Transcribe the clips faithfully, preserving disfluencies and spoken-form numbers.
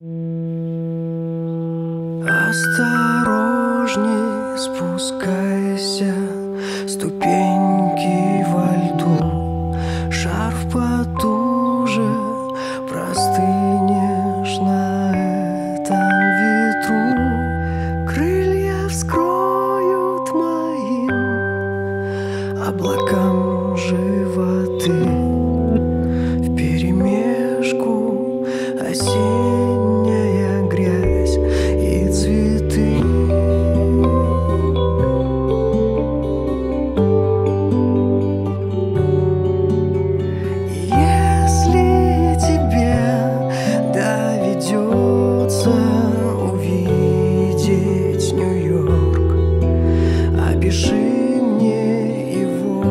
Осторожней спускайся, ступеньки во льду, шарф потуже, простынешь на этом ветру. Крылья вскроют моим облакам животы, вперемешку осенняя грязь и цветы. Если тебе доведется увидеть Нью-Йорк, опиши мне его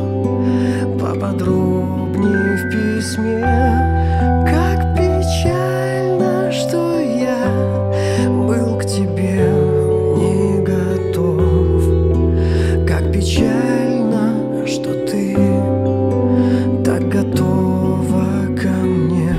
поподробнее в письме. Как печально, что я был к тебе не готов. Как печально, что ты так готова ко мне.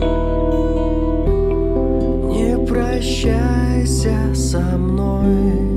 Не прощайся со мной,